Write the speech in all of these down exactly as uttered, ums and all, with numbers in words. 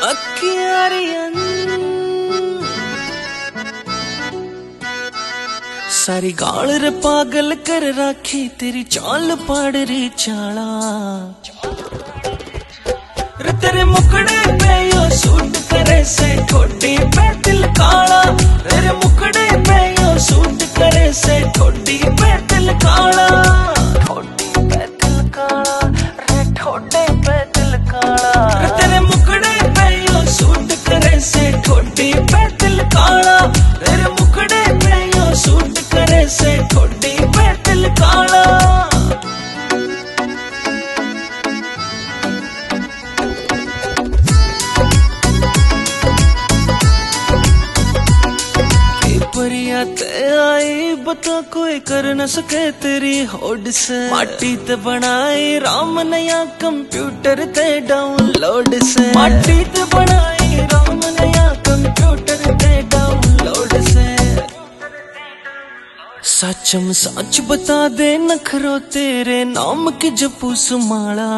अखियारियन सारी गाल रे पागल कर राखी तेरी चाल पाड़ रे चाला रे तेरे मुकड़े पे यो सूट करे से ठोडी पे दिल काला तेरे मुकड़े पे यो सूट करे से ठोडी पे दिल काला ठोडी पे दिल काला रे ठोडे पे दिल काला रे तेरे मुकड़े पे यो सूट करे से ठोडी पे दिल काला तेरे मुकड़े पे यो सूट करे से ठोडी पे दिल काला परिया ते आई बता कोई कर न सके तेरी होड़ से माटी ते बनाई राम नया कंप्यूटर ते डाउनलोड से माटी ते बनाई राम नया कंप्यूटर ते डाउनलोड से सचम सच बता दे नखरो तेरे नाम की जपू सुमाला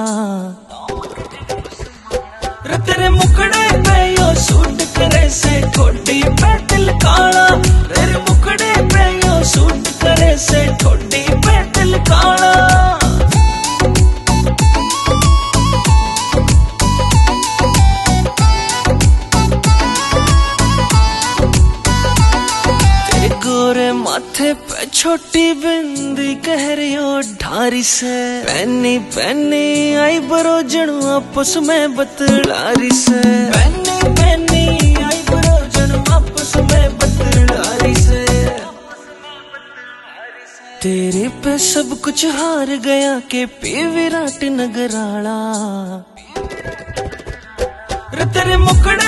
रे तेरे मुकड़े पे यो सूट करे से ठोडी पे दिल काला तेरे मुकड़े पे यो सूट करे से ठोडी पे दिल काला तेरे गोरे माथे पे छोटी बिंदी कह रही हो ढारी से पैनी पैनी आई बरो जणु आपस में बतलारी से पैनी पैनी आई बरो जणु आपस में बतलारी से तेरे पे सब कुछ हार गया के पी विराट नगराला रे तेरे मुकड़े